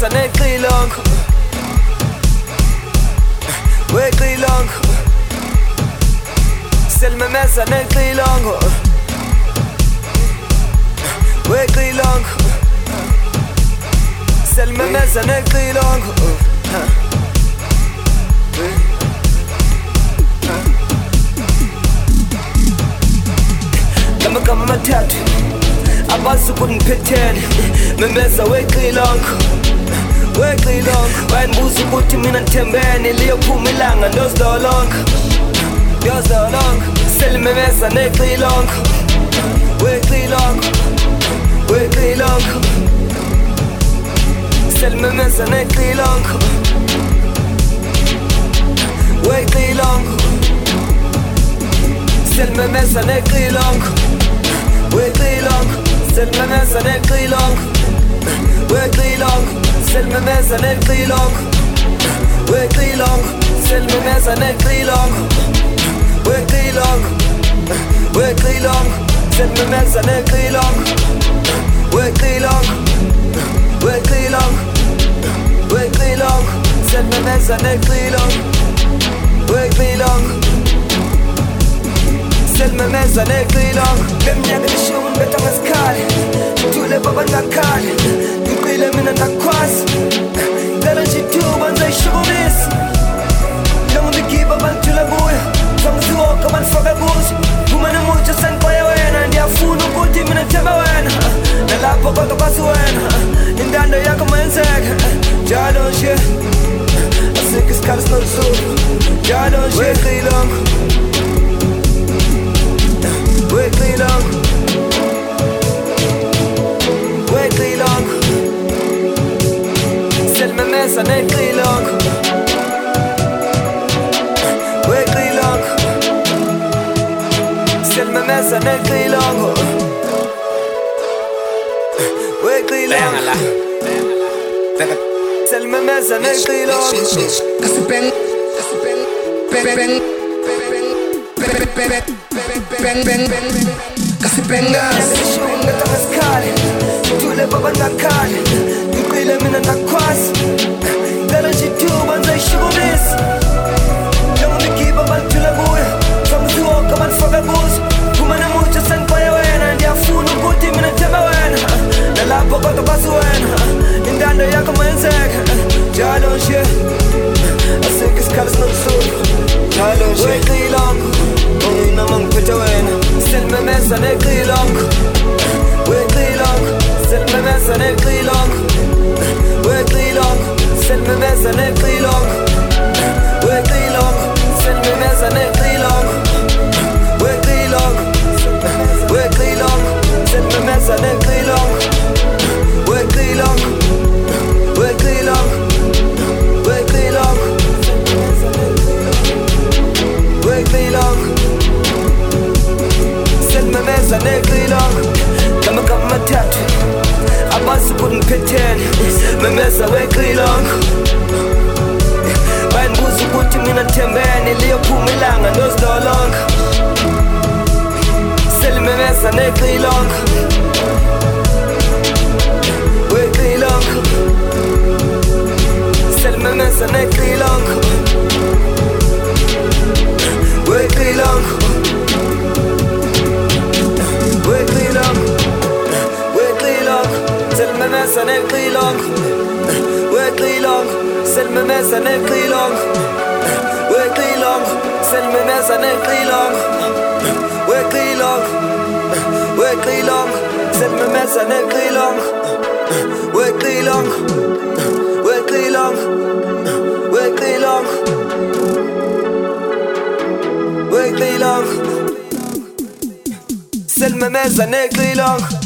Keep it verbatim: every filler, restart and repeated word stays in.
Selmemeza neqilongo, weqilongo. Selmemeza neqilongo, weqilongo. Selmemeza neqilongo. Amagama amathathu abazi ukungiphethe, memeza weqilongo, weqilongo. Bayangibuza ukuthi mina ngithembeni, liyophuma ilanga ndozidolonga, ndozidolonga. Selmemeza neqilongo, weqilongo, weqilongo. Selmemeza neqilongo, weqilongo. Selmemeza neqilongo, weqilongo. Selmemeza neqilongo, weqilongo. Selmemeza neqilongo, weqilongo. Selmemeza neqilongo, weqilongo, weqilongo. Selmemeza neqilongo, weqilongo, weqilongo, weqilongo. Selmemeza neqilongo, weqilongo. Selmemeza neqilongo. Leminyaka lishumi ngibetha ngesikhali, ngithule baba ngakhali, ngiqile mina ndakhwazi. Ngicela nje ithuba ngizoyishukumisa, noma ngigiba bangithule kuyo, zangiziwoka bandifake kuzo. Phuma nemutsho sengixwaye wena, ndiyafuna ukuthi mina ngithembe wena, nalapho kodwa kwazi wena, intando yakho mayenzeke njalo nje. Asikho isikhala sinolusuku, njalo nje. Weqilongo, weqilongo, weqilongo. Selmemeza neqilongo, weqilongo. Selmemeza neqilongo, weqilongo. Selmemeza neqilongo. Kasipeng, kasipeng, peng, peng, peng, peng, peng, peng, kasipengas. Ngibetha ngesikhali, ngithule baba ngakhali, ngiqile mina ndakhwazi. Ngicela nje ithuba ngizoyishukumisa, noma ngigiba bangithule kuyo, zangiziwoka bandifake kuzo. Phuma nemutsho sengixwaye wena, ndiyafuna ukuthi mina ngithembe wena, nalapho kodwa kwazi wena, intando yakho mayenzeke njalo nje. Asikho isikhala sinolusuku, njalo nje. Weqilongo, noma ngiphethe wena. Selmemeza neqilongo, weqilongo. Selmemeza neqilongo, weqilongo. Selmemeza neqilongo, weqilongo. Selmemeza neqilongo, weqilongo, weqilongo. Selmemeza neqilongo, weqilongo, weqilongo, weqilongo, weqilongo. Selmemeza neqilongo. Amagama amathathu abazi ukungiphethe, memeza weqilongo. Bayangibuza ukuthi mina ngithembeni, liyophuma ilanga ndozidolonga. Selmemeza neqilongo, weqilongo. Selmemeza neqilongo, weqilongo, weqilongo, weqilongo. Selmemeza neqilongo, weqilongo. Selmemeza neqilongo, weqilongo. Selmemeza neqilongo, weqilongo, weqilongo. Selmemeza neqilongo, weqilongo, weqilongo, weqilongo, weqilongo. Selmemeza neqilongo.